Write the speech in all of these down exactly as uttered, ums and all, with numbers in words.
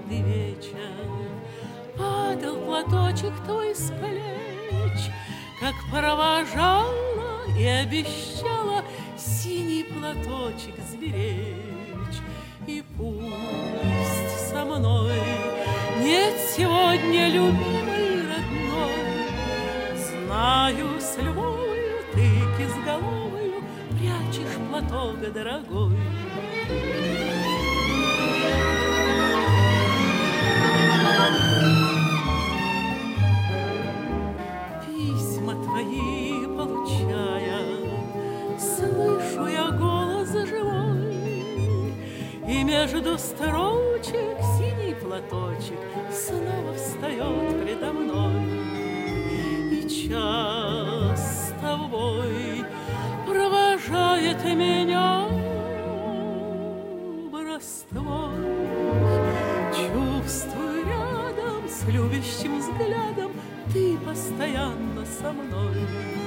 холодный вечер. Падал платочек твой с плеч, как провожала и обещала синий платочек сберечь. И пусть со мной нет сегодня любимой родной, знаю, с любовью ты кизголовою прячешь платок дорогой. Письма твои получая, слышу я голос живой, и между строчек синий платочек снова встает предо мной. И час с тобой провожает меня образ твой. Чувствую рядом с любящим взглядом ты постоянно со мной.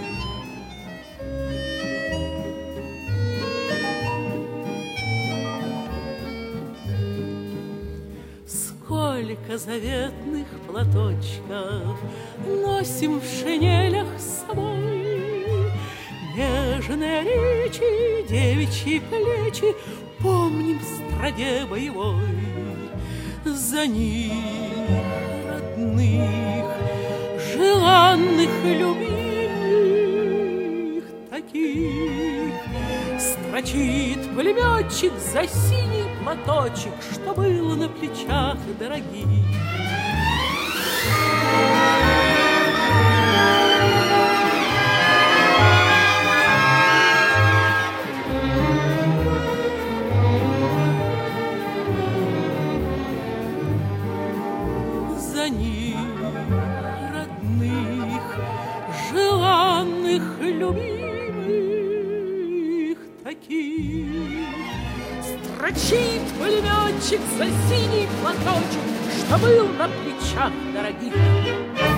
Сколько заветных платочков носим в шинелях с собой, нежные речи, девичьи плечи помним в стране боевой. За них, родных, желанных, любимых, таких строчит пулеметчик за синий платочек, что было на плечах дорогих. За них, родных, желанных, любимых, таких строчит пулеметчик за синий платочек, что был на плечах дорогих.